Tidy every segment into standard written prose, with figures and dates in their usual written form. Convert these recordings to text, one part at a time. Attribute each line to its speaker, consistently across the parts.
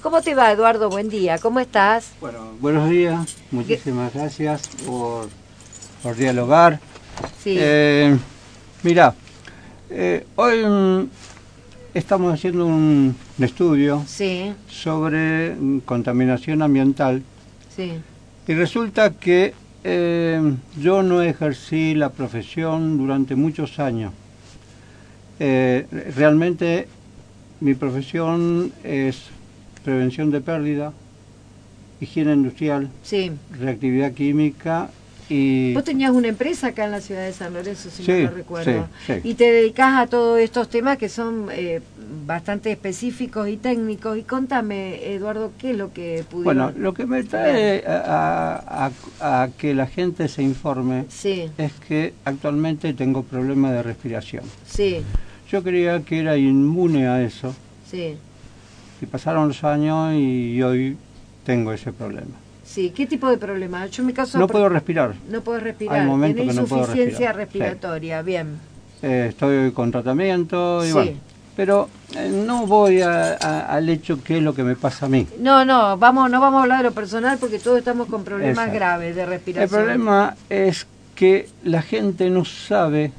Speaker 1: ¿Cómo te va, Eduardo? Buen día, ¿cómo estás?
Speaker 2: Bueno, buenos días, muchísimas gracias por dialogar.
Speaker 1: Sí.
Speaker 2: Mira, hoy estamos haciendo un estudio
Speaker 1: Sí.
Speaker 2: sobre contaminación ambiental
Speaker 1: Sí.
Speaker 2: y resulta que yo no ejercí la profesión durante muchos años. Realmente mi profesión es prevención de pérdida, higiene industrial,
Speaker 1: Sí.
Speaker 2: reactividad química y...
Speaker 1: Vos tenías una empresa acá en la ciudad de San Lorenzo, si
Speaker 2: Sí,
Speaker 1: mal no recuerdo.
Speaker 2: sí, sí.
Speaker 1: Y te dedicás a todos estos temas que son bastante específicos y técnicos. Y contame, Eduardo, ¿qué es lo que pudieron
Speaker 2: Bueno, lo que me trae a que la gente se informe
Speaker 1: Sí.
Speaker 2: es que actualmente tengo problemas de respiración.
Speaker 1: Sí.
Speaker 2: Yo creía que era inmune a eso
Speaker 1: Sí.
Speaker 2: y pasaron los años y hoy tengo ese problema.
Speaker 1: Sí, ¿qué tipo de problema? Yo en mi caso...
Speaker 2: No puedo respirar.
Speaker 1: No puedes respirar.
Speaker 2: Hay momentos
Speaker 1: Tenés
Speaker 2: que no puedo
Speaker 1: insuficiencia
Speaker 2: respirar.
Speaker 1: respiratoria, sí. Bien.
Speaker 2: Estoy con tratamiento y
Speaker 1: Sí.
Speaker 2: bueno, pero no voy al hecho que es lo que me pasa a mí.
Speaker 1: No vamos a hablar de lo personal porque todos estamos con problemas
Speaker 2: Exacto.
Speaker 1: graves de respiración.
Speaker 2: El problema es que la gente no sabe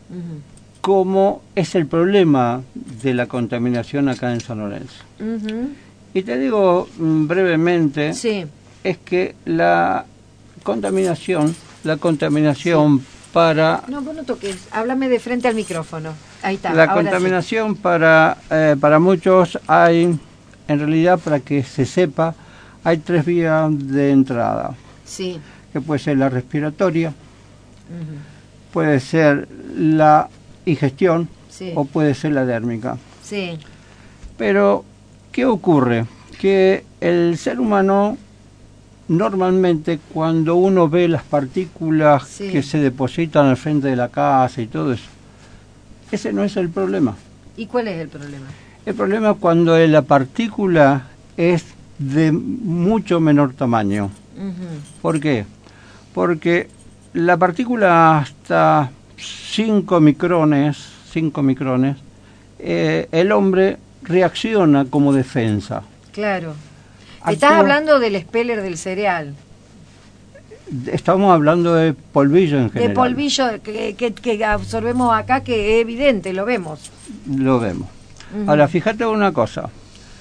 Speaker 2: cómo es el problema de la contaminación acá en San Lorenzo. Y te digo brevemente,
Speaker 1: Sí.
Speaker 2: es que la contaminación sí. para...
Speaker 1: No, vos no toques, háblame de frente al micrófono. Ahí está.
Speaker 2: La
Speaker 1: ahora
Speaker 2: contaminación sí. Para muchos hay, en realidad para que se sepa, hay 3 vías de entrada.
Speaker 1: Sí.
Speaker 2: Que puede ser la respiratoria, puede ser la ingestión
Speaker 1: sí.
Speaker 2: o puede ser la dérmica.
Speaker 1: Sí.
Speaker 2: Pero, ¿qué ocurre? Que el ser humano, normalmente cuando uno ve las partículas
Speaker 1: sí.
Speaker 2: que se depositan al frente de la casa y todo eso, ese no es el problema.
Speaker 1: ¿Y cuál es el problema?
Speaker 2: El problema es cuando la partícula es de mucho menor tamaño. ¿Por qué? Porque la partícula hasta 5 micrones, el hombre reacciona como defensa.
Speaker 1: Claro. Estás hablando del speller del cereal.
Speaker 2: Estamos hablando de polvillo en general.
Speaker 1: De polvillo que absorbemos acá, que es evidente, lo vemos.
Speaker 2: Lo vemos. Ahora, fíjate una cosa.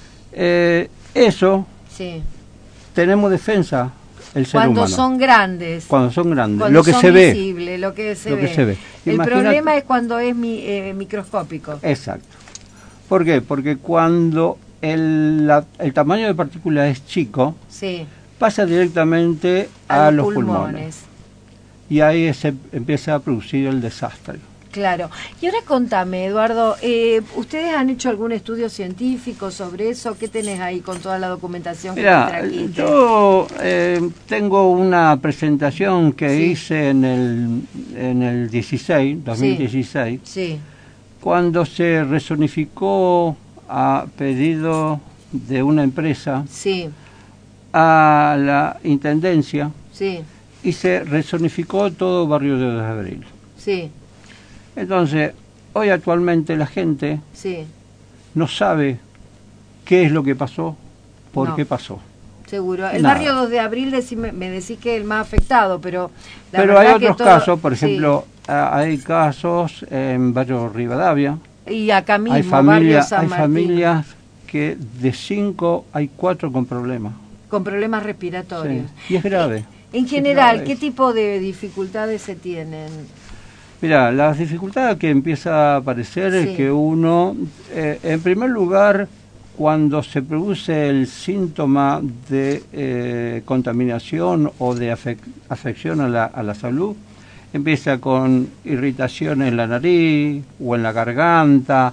Speaker 2: Eso,
Speaker 1: sí.
Speaker 2: tenemos defensa el ser
Speaker 1: cuando
Speaker 2: humano.
Speaker 1: Son grandes.
Speaker 2: Cuando son grandes.
Speaker 1: Cuando
Speaker 2: lo que
Speaker 1: son
Speaker 2: se ve.
Speaker 1: Visible, lo que se
Speaker 2: lo
Speaker 1: ve.
Speaker 2: Que se ve.
Speaker 1: El
Speaker 2: Imagínate,
Speaker 1: problema es cuando es microscópico.
Speaker 2: Exacto. ¿Por qué? Porque cuando el tamaño de partícula es chico,
Speaker 1: sí.
Speaker 2: pasa directamente a los pulmones. Y ahí se empieza a producir el desastre.
Speaker 1: Claro. Y ahora contame, Eduardo, ¿ustedes han hecho algún estudio científico sobre eso? ¿Qué tenés ahí con toda la documentación que te trajiste?
Speaker 2: Yo tengo una presentación que sí. hice en el 2016,
Speaker 1: sí.
Speaker 2: cuando se resonificó a pedido de una empresa
Speaker 1: sí.
Speaker 2: a la Intendencia
Speaker 1: sí.
Speaker 2: y se resonificó todo Barrio de 2 de Abril.
Speaker 1: Sí.
Speaker 2: Entonces, hoy actualmente la gente
Speaker 1: sí.
Speaker 2: no sabe qué es lo que pasó, por qué pasó.
Speaker 1: Seguro. El barrio 2 de Abril me decís que es el más afectado, pero...
Speaker 2: Pero hay otros casos, por ejemplo, hay casos en barrio Rivadavia.
Speaker 1: Y acá mismo,
Speaker 2: hay
Speaker 1: barrio San Martín.
Speaker 2: Familias que de 5 hay 4 con problemas.
Speaker 1: Con problemas respiratorios.
Speaker 2: Sí. Y es grave.
Speaker 1: En general, ¿qué tipo de dificultades se tienen?
Speaker 2: Mira, las dificultades que empieza a aparecer es que uno, en primer lugar, cuando se produce el síntoma de contaminación o de afección a la salud, empieza con irritación en la nariz o en la garganta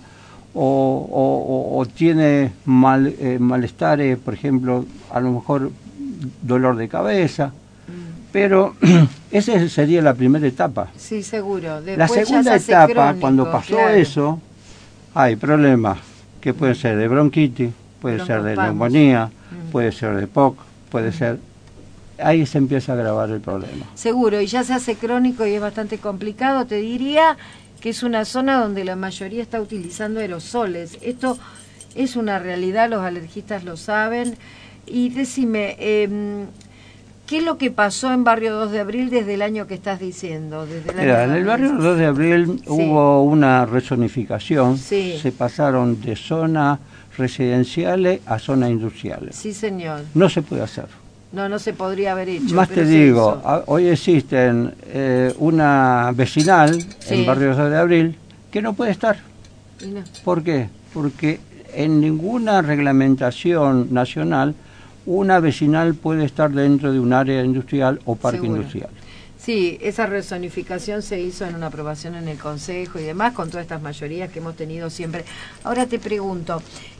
Speaker 2: o tiene malestares, por ejemplo, a lo mejor dolor de cabeza. Pero esa sería la primera etapa.
Speaker 1: Sí, seguro. Después
Speaker 2: la segunda etapa, crónico, cuando pasó eso, hay problemas que pueden ser de bronquitis, puede ser de neumonía, puede ser de POC, puede ser... Ahí se empieza a agravar el problema.
Speaker 1: Seguro, y ya se hace crónico y es bastante complicado. Te diría que es una zona donde la mayoría está utilizando aerosoles. Esto Es una realidad, los alergistas lo saben. Y decime, ¿qué es lo que pasó en Barrio 2 de Abril desde el año que estás diciendo?
Speaker 2: Mira, en el Barrio 2 de Abril hubo una rezonificación, se pasaron de zonas residenciales a zonas industriales.
Speaker 1: Sí, señor.
Speaker 2: No se puede hacer.
Speaker 1: No se podría haber hecho.
Speaker 2: Más te digo, hoy existen una vecinal en Barrio 2 de Abril que no puede estar.
Speaker 1: No.
Speaker 2: ¿Por qué? Porque en ninguna reglamentación nacional una vecinal puede estar dentro de un área industrial o parque industrial.
Speaker 1: Sí, esa rezonificación se hizo en una aprobación en el Consejo y demás, con todas estas mayorías que hemos tenido siempre. Ahora te pregunto,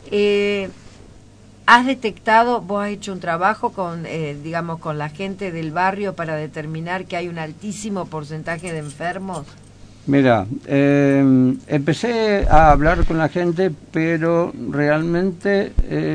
Speaker 1: ¿has detectado, vos has hecho un trabajo con, digamos, con la gente del barrio para determinar que hay un altísimo porcentaje de enfermos?
Speaker 2: Mira, empecé a hablar con la gente, pero realmente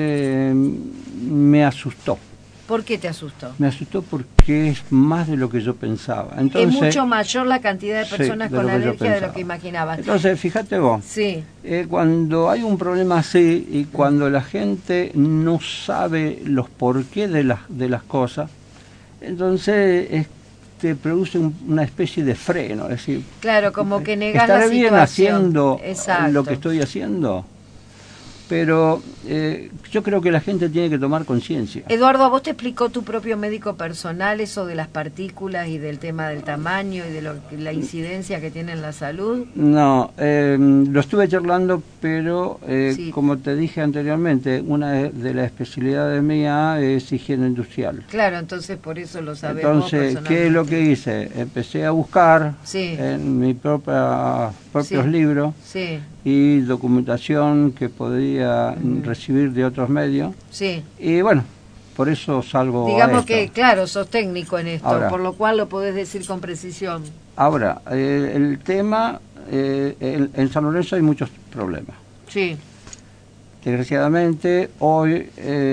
Speaker 2: me asustó.
Speaker 1: ¿Por qué te asustó?
Speaker 2: Me asustó porque es más de lo que yo pensaba. Entonces,
Speaker 1: es mucho mayor la cantidad de personas con alergia de lo que imaginabas.
Speaker 2: Entonces, fíjate vos, cuando hay un problema así y cuando la gente no sabe los porqués de las cosas, entonces te produce una especie de freno, es decir,
Speaker 1: claro, como que negas la situación.
Speaker 2: ¿Estaré bien haciendo lo que estoy haciendo? Pero yo creo que la gente tiene que tomar conciencia.
Speaker 1: Eduardo, ¿a vos te explicó tu propio médico personal eso de las partículas y del tema del tamaño y de la incidencia que tiene en la salud?
Speaker 2: No, lo estuve charlando, pero como te dije anteriormente, una de las especialidades mías es higiene industrial.
Speaker 1: Claro, entonces por eso lo sabemos.
Speaker 2: Entonces, ¿qué es lo que hice? Empecé a buscar en mis propios libros y documentación que podía recibir de otros medios. Y bueno, por eso salgo
Speaker 1: digamos que, claro, sos técnico en esto, ahora, por lo cual lo podés decir con precisión.
Speaker 2: Ahora, el tema, en San Lorenzo hay muchos problemas. Desgraciadamente, hoy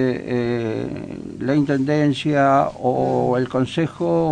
Speaker 2: la Intendencia o el Consejo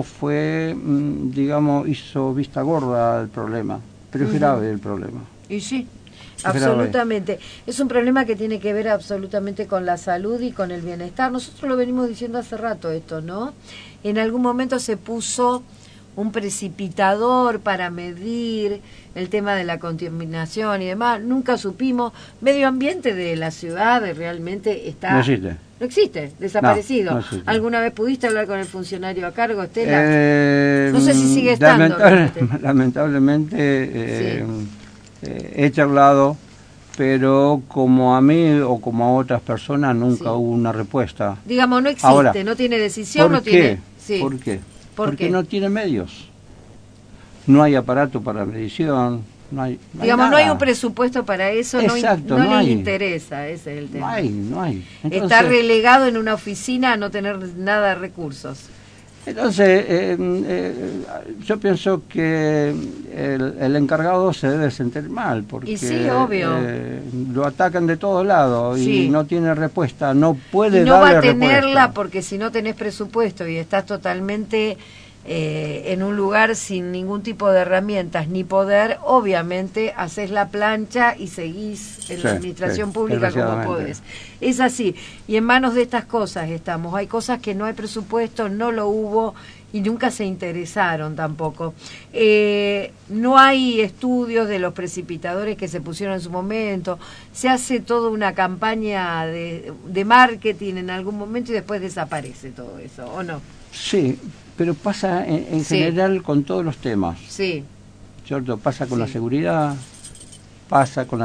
Speaker 2: hizo vista gorda al problema, pero es grave el problema.
Speaker 1: Y sí, absolutamente. Es un problema que tiene que ver absolutamente con la salud y con el bienestar. Nosotros lo venimos diciendo hace rato esto, ¿no? En algún momento se puso un precipitador para medir el tema de la contaminación y demás. Nunca supimos. Medio ambiente de la ciudad realmente está...
Speaker 2: No existe.
Speaker 1: No existe, desaparecido. No existe. ¿Alguna vez pudiste hablar con el funcionario a cargo, Estela? No sé si sigue estando.
Speaker 2: Lamentablemente he charlado, pero como a mí o como a otras personas nunca hubo una respuesta.
Speaker 1: Digamos, no existe, ahora, no tiene decisión, no tiene...
Speaker 2: ¿Por qué? Porque no tiene medios. No hay aparato para medición, no hay
Speaker 1: digamos, no hay un presupuesto para eso. Exacto, no les interesa, ese es el tema.
Speaker 2: No hay. Entonces,
Speaker 1: está relegado en una oficina a no tener nada de recursos.
Speaker 2: Entonces, yo pienso que el encargado se debe sentir mal, porque
Speaker 1: y sí, obvio.
Speaker 2: Lo atacan de todos lados y no tiene respuesta, no puede darle respuesta.
Speaker 1: Y no va a tenerla porque si no tenés presupuesto y estás totalmente en un lugar sin ningún tipo de herramientas ni poder, obviamente haces la plancha y seguís en la administración pública como podés. Es así, y en manos de estas cosas estamos. Hay cosas que no hay presupuesto, no lo hubo y nunca se interesaron tampoco. No hay estudios de los precipitadores que se pusieron en su momento. Se hace toda una campaña de marketing en algún momento y después desaparece todo eso, ¿o no?
Speaker 2: Sí, pero pasa en general con todos los temas. ¿Cierto? Pasa con la seguridad, pasa con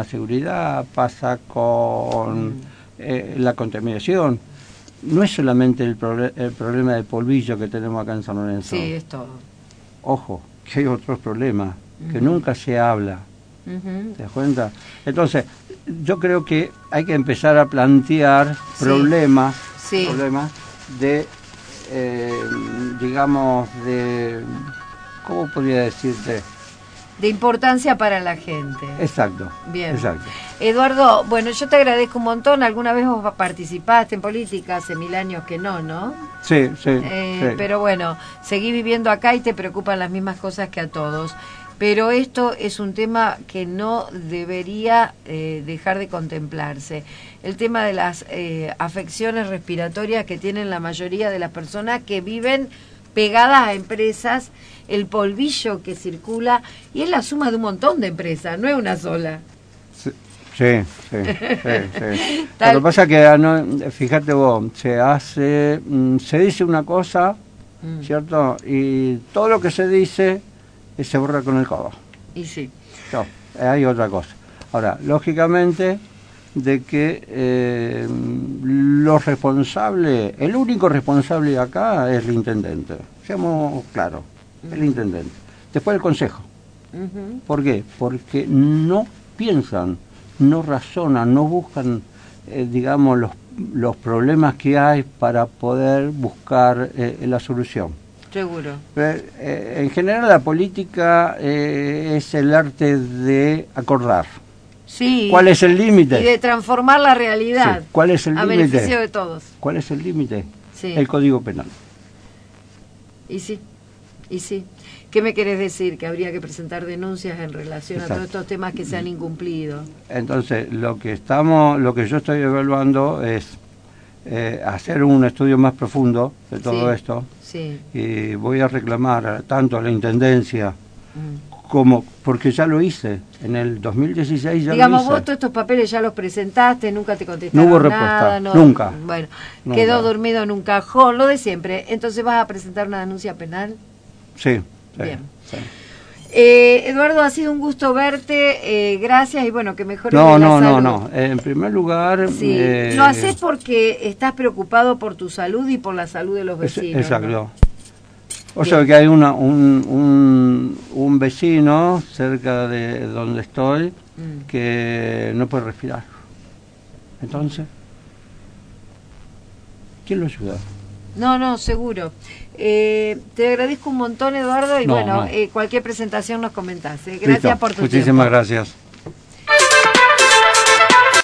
Speaker 2: la contaminación. No es solamente el problema de polvillo que tenemos acá en San Lorenzo.
Speaker 1: Sí, es todo.
Speaker 2: Ojo, que hay otros problemas que nunca se habla. ¿Te das cuenta? Entonces, yo creo que hay que empezar a plantear problemas de... digamos, ¿cómo podría decirte?
Speaker 1: De importancia para la gente.
Speaker 2: Exacto.
Speaker 1: Bien.
Speaker 2: Exacto.
Speaker 1: Eduardo, bueno, yo te agradezco un montón. ¿Alguna vez vos participaste en política? Hace 1000 años que no.
Speaker 2: Sí.
Speaker 1: Pero bueno, seguí viviendo acá y te preocupan las mismas cosas que a todos. pero esto es un tema que no debería dejar de contemplarse. El tema de las afecciones respiratorias que tienen la mayoría de las personas que viven pegadas a empresas, el polvillo que circula, y es la suma de un montón de empresas, no es una sola.
Speaker 2: Sí. Lo que pasa es que, fíjate vos, se dice una cosa, ¿cierto? Y todo lo que se dice se borra con el codo.
Speaker 1: Y sí.
Speaker 2: No, hay otra cosa. Ahora, lógicamente, de que los responsables, el único responsable de acá es el intendente. Seamos claros, el intendente. Después el consejo. ¿Por qué? Porque no piensan, no razonan, no buscan, digamos, los problemas que hay para poder buscar la solución.
Speaker 1: Seguro.
Speaker 2: En general la política es el arte de acordar.
Speaker 1: Sí.
Speaker 2: ¿Cuál es el límite?
Speaker 1: Y de transformar la realidad.
Speaker 2: Sí. ¿Cuál es el límite?
Speaker 1: A beneficio de todos.
Speaker 2: ¿Cuál es el límite?
Speaker 1: Sí.
Speaker 2: El Código Penal.
Speaker 1: Y sí. ¿Qué me querés decir? Que habría que presentar denuncias en relación
Speaker 2: Exacto.
Speaker 1: a todos estos temas que se han incumplido.
Speaker 2: Entonces, lo que yo estoy evaluando es hacer un estudio más profundo de todo esto.
Speaker 1: Sí.
Speaker 2: Y voy a reclamar tanto a la Intendencia como, porque ya lo hice, en el 2016 ya
Speaker 1: Digamos,
Speaker 2: lo hice.
Speaker 1: vos todos estos papeles ya los presentaste, nunca te contestaron
Speaker 2: No hubo respuesta,
Speaker 1: nada,
Speaker 2: nunca.
Speaker 1: Bueno,
Speaker 2: Nunca.
Speaker 1: Quedó dormido en un cajón, lo de siempre. Entonces, ¿vas a presentar una denuncia penal?
Speaker 2: Sí.
Speaker 1: Bien.
Speaker 2: Sí.
Speaker 1: Eduardo, ha sido un gusto verte, gracias, y bueno, que mejore la salud.
Speaker 2: No. En primer lugar...
Speaker 1: Sí. Lo haces porque estás preocupado por tu salud y por la salud de los vecinos.
Speaker 2: Exacto.
Speaker 1: ¿no?
Speaker 2: O sea que hay un vecino cerca de donde estoy que no puede respirar. Entonces, ¿quién lo ayuda?
Speaker 1: No, seguro. Te agradezco un montón, Eduardo, y cualquier presentación nos comentás. Gracias por tu tiempo.
Speaker 2: Muchísimas gracias.